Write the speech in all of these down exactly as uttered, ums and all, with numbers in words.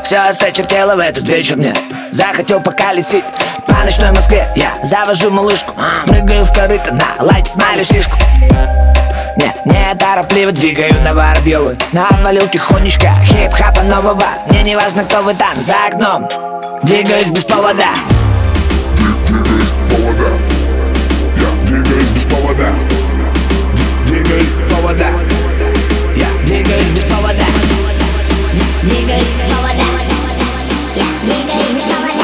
Все осточертело в этот вечер мне. Захотел поколесить по ночной Москве. Я завожу малышку, прыгаю в корыто, на лайте смайлю сишку. Не, не торопливо двигаю на Воробьёвы. Навалил тихонечко хип-хапа нового. Мне не важно, кто вы там за окном. Двигаюсь без повода. Двигаюсь без повода. Я двигаюсь без повода. Я двигаюсь без повода. Двигаюсь без повода. Я двигаюсь без повода.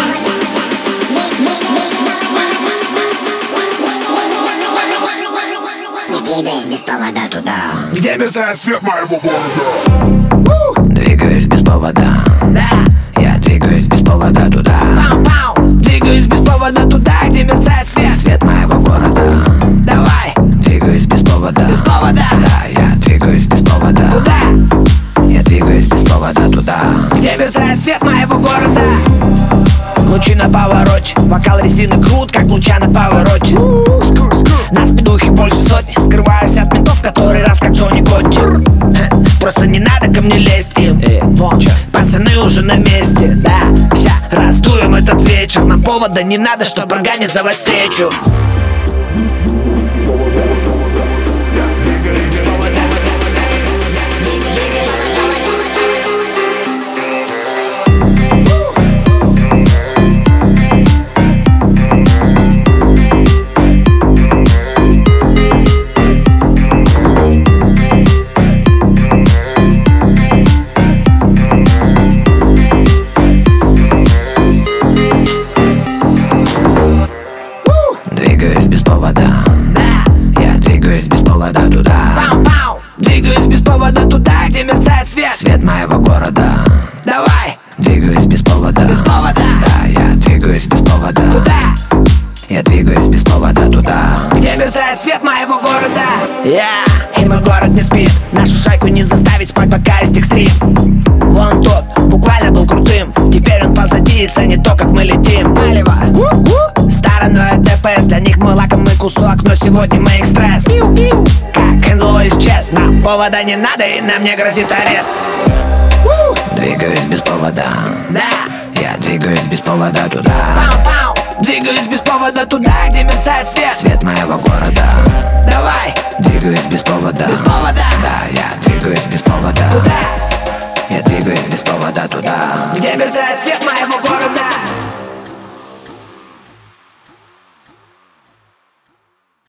Я двигаюсь без повода туда, Где мерцает свет моего города. Двигаюсь без повода. Да. Я двигаюсь без повода туда. Пау-пау. Двигаюсь без повода туда, где мерцает свет. Свет моего города. Давай. Двигаюсь без повода. Без повода. Да, я двигаюсь без повода. Туда. Я двигаюсь без повода туда, где мерцает свет моего города. Лучи на повороте, бокал резины крут, как луча на повороте. На спидухе больше сотни, скрываюсь от ментов, который раз как Джонни Котти. Просто не надо ко мне лезть им. Пацаны уже на месте, да. Ща раздуем этот вечер. Нам повода не надо, чтоб организовать встречу. Двигаюсь без повода. Да. Я двигаюсь без повода туда. Пау-пау. Двигаюсь без повода туда, где мерцает свет. Свет моего города. Давай. Двигаюсь без повода. Без повода. Да, я двигаюсь без повода. Туда. Я двигаюсь без повода туда, где мерцает свет моего города. Я и мой город не спит. Нашу шайку не заставить спать, пока есть экстрим. Вон тот буквально был крутым. Теперь он позади и ценит то, как мы летим. Палево. Стороной ДПС, для них мы лакомый кусок, но сегодня мы экспресс. Как Хенло исчез, нам повода не надо и нам не грозит арест. Двигаюсь без повода. Да. Я двигаюсь без повода туда. Пау-пау. Двигаюсь без повода туда, где мерцает свет. Свет моего города. Давай. Двигаюсь без повода. Без повода. Да, я двигаюсь без повода. Туда. Я двигаюсь без повода туда, где мерцает свет моего города.